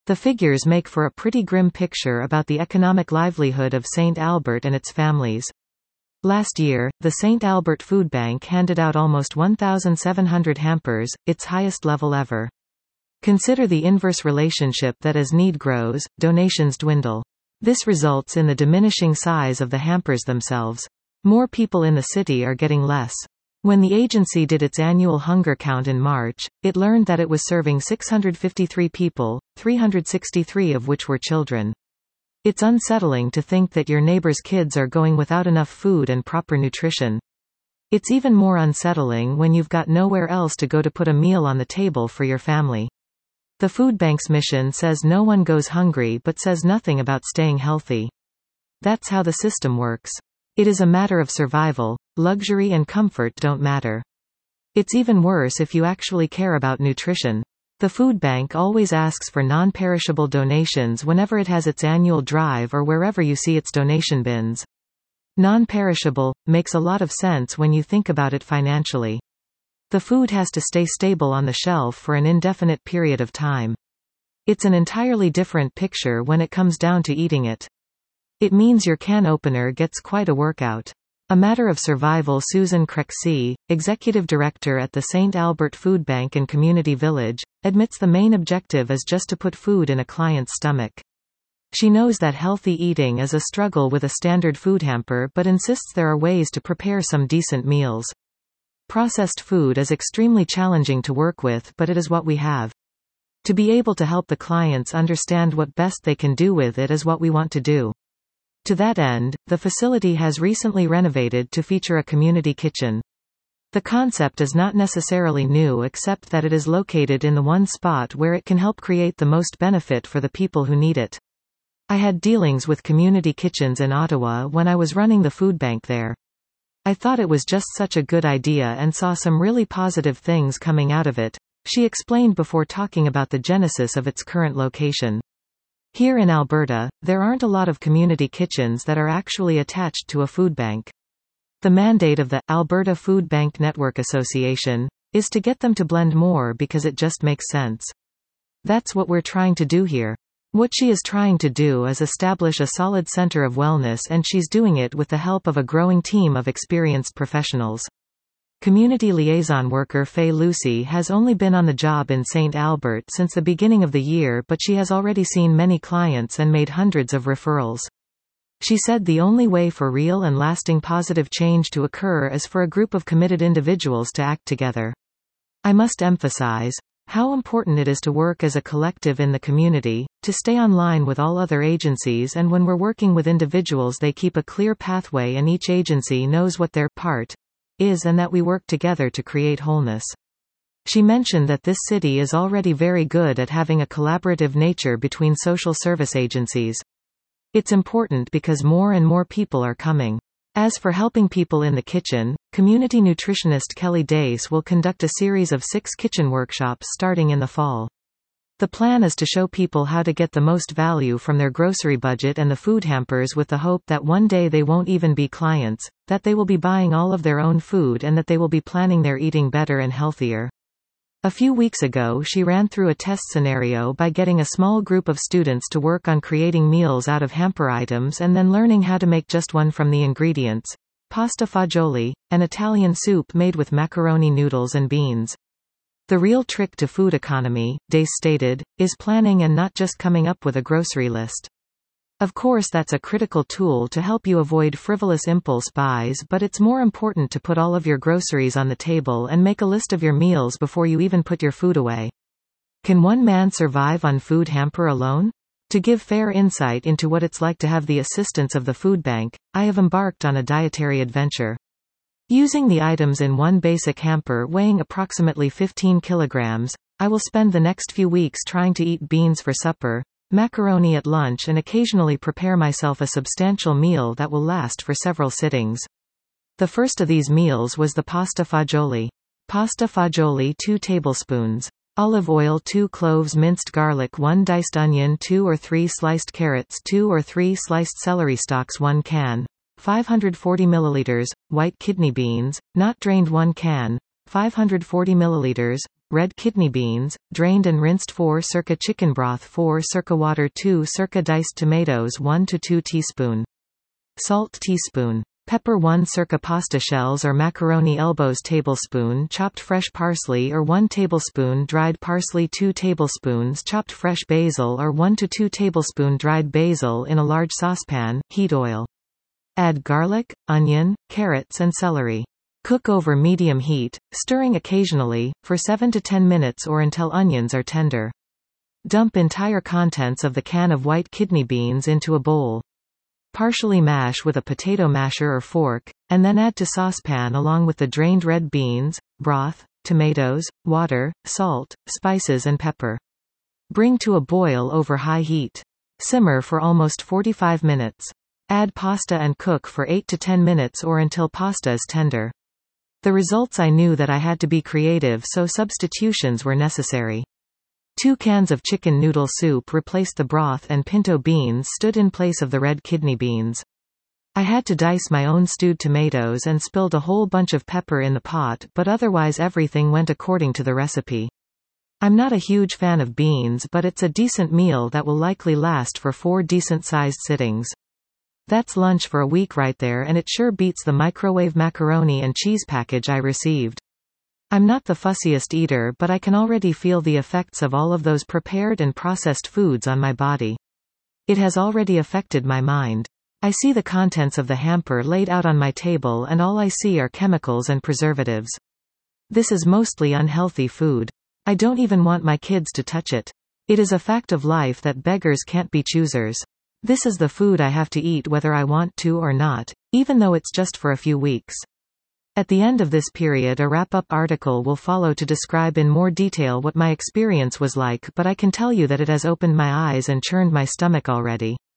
The figures make for a pretty grim picture about the economic livelihood of St. Albert and its families. Last year, the St. Albert Food Bank handed out almost 1,700 hampers, its highest level ever. Consider the inverse relationship that as need grows, donations dwindle. This results in the diminishing size of the hampers themselves. More people in the city are getting less. When the agency did its annual hunger count in March, it learned that it was serving 653 people, 363 of which were children. It's unsettling to think that your neighbor's kids are going without enough food and proper nutrition. It's even more unsettling when you've got nowhere else to go to put a meal on the table for your family. The food bank's mission says no one goes hungry but says nothing about staying healthy. That's how the system works. It is a matter of survival. Luxury and comfort don't matter. It's even worse if you actually care about nutrition. The food bank always asks for non-perishable donations whenever it has its annual drive or wherever you see its donation bins. Non-perishable makes a lot of sense when you think about it financially. The food has to stay stable on the shelf for an indefinite period of time. It's an entirely different picture when it comes down to eating it. It means your can opener gets quite a workout. A matter of survival. Susan Crexey, executive director at the St. Albert Food Bank and Community Village, admits the main objective is just to put food in a client's stomach. She knows that healthy eating is a struggle with a standard food hamper but insists there are ways to prepare some decent meals. Processed food is extremely challenging to work with, but it is what we have. To be able to help the clients understand what best they can do with it is what we want to do. To that end, the facility has recently renovated to feature a community kitchen. The concept is not necessarily new except that it is located in the one spot where it can help create the most benefit for the people who need it. I had dealings with community kitchens in Ottawa when I was running the food bank there. I thought it was just such a good idea and saw some really positive things coming out of it, she explained before talking about the genesis of its current location. Here in Alberta, there aren't a lot of community kitchens that are actually attached to a food bank. The mandate of the Alberta Food Bank Network Association is to get them to blend more because it just makes sense. That's what we're trying to do here. What she is trying to do is establish a solid center of wellness, and she's doing it with the help of a growing team of experienced professionals. Community liaison worker Faye Lucy has only been on the job in St. Albert since the beginning of the year, but she has already seen many clients and made hundreds of referrals. She said the only way for real and lasting positive change to occur is for a group of committed individuals to act together. I must emphasize how important it is to work as a collective in the community, to stay online with all other agencies, and when we're working with individuals they keep a clear pathway and each agency knows what their part is and that we work together to create wholeness. She mentioned that this city is already very good at having a collaborative nature between social service agencies. It's important because more and more people are coming. As for helping people in the kitchen, community nutritionist Kelly Dace will conduct a series of 6 kitchen workshops starting in the fall. The plan is to show people how to get the most value from their grocery budget and the food hampers, with the hope that one day they won't even be clients, that they will be buying all of their own food, and that they will be planning their eating better and healthier. A few weeks ago she ran through a test scenario by getting a small group of students to work on creating meals out of hamper items and then learning how to make just one from the ingredients: pasta fagioli, an Italian soup made with macaroni noodles and beans. The real trick to food economy, Dace stated, is planning and not just coming up with a grocery list. Of course that's a critical tool to help you avoid frivolous impulse buys, but it's more important to put all of your groceries on the table and make a list of your meals before you even put your food away. Can one man survive on food hamper alone? To give fair insight into what it's like to have the assistance of the food bank, I have embarked on a dietary adventure. Using the items in one basic hamper weighing approximately 15 kilograms, I will spend the next few weeks trying to eat beans for supper, macaroni at lunch, and occasionally prepare myself a substantial meal that will last for several sittings. The first of these meals was the pasta fagioli. Pasta fagioli 2 tablespoons. Olive oil 2 cloves, minced garlic 1 diced onion, 2 or 3 sliced carrots, 2 or 3 sliced celery stalks, 1 can. 540 milliliters, white kidney beans, not drained, 1 can. 540 milliliters, red kidney beans, drained and rinsed 4 circa chicken broth 4 circa water 2 circa diced tomatoes 1 to 2 teaspoon. Salt teaspoon. Pepper 1 circa pasta shells or macaroni elbows tablespoon chopped fresh parsley or 1 tablespoon dried parsley 2 tablespoons chopped fresh basil or 1 to 2 tablespoon dried basil in a large saucepan, heat oil. Add garlic, onion, carrots and celery. Cook over medium heat, stirring occasionally, for 7 to 10 minutes or until onions are tender. Dump entire contents of the can of white kidney beans into a bowl. Partially mash with a potato masher or fork, and then add to saucepan along with the drained red beans, broth, tomatoes, water, salt, spices and pepper. Bring to a boil over high heat. Simmer for almost 45 minutes. Add pasta and cook for 8 to 10 minutes or until pasta is tender. The results I knew that I had to be creative, so substitutions were necessary. 2 cans of chicken noodle soup replaced the broth and pinto beans stood in place of the red kidney beans. I had to dice my own stewed tomatoes and spilled a whole bunch of pepper in the pot, but otherwise everything went according to the recipe. I'm not a huge fan of beans, but it's a decent meal that will likely last for 4 decent-sized sittings. That's lunch for a week right there, and it sure beats the microwave macaroni and cheese package I received. I'm not the fussiest eater, but I can already feel the effects of all of those prepared and processed foods on my body. It has already affected my mind. I see the contents of the hamper laid out on my table and all I see are chemicals and preservatives. This is mostly unhealthy food. I don't even want my kids to touch it. It is a fact of life that beggars can't be choosers. This is the food I have to eat whether I want to or not, even though it's just for a few weeks. At the end of this period, a wrap-up article will follow to describe in more detail what my experience was like, but I can tell you that it has opened my eyes and churned my stomach already.